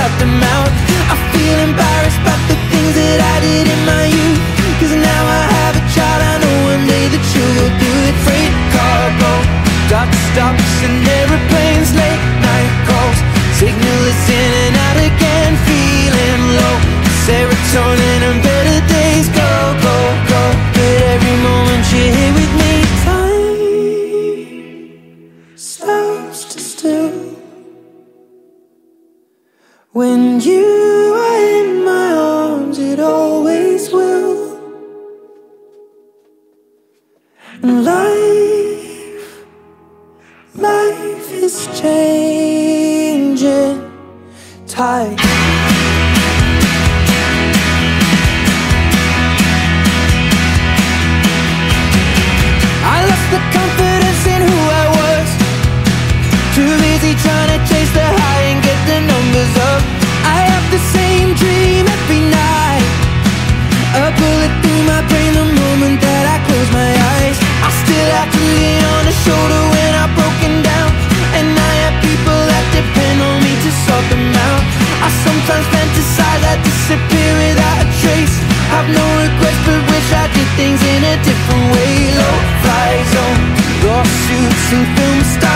shut them out. I feel embarrassed about the things that I did in my youth, 'cause now I have a child, I know one day that you will do it. Freight cargo, dock stops and airplanes, late night calls, signal is in and out again, feeling low. Serotonin and better days go, go, go, but every moment you're here with me, time stops to still. When you are in my arms, it always will. And life is changing tide. I lost the confidence in who I was, too busy trying to chase the high and get the numbers up. I have the same dream every night, a bullet through my brain the moment that I close my eyes. I still have to lean on a shoulder when I'm broken down, and I have people that depend on me to sort them out. I sometimes fantasize I disappear without a trace, have no regrets but wish I did things in a different way. Low fly zone, lawsuits and film stars,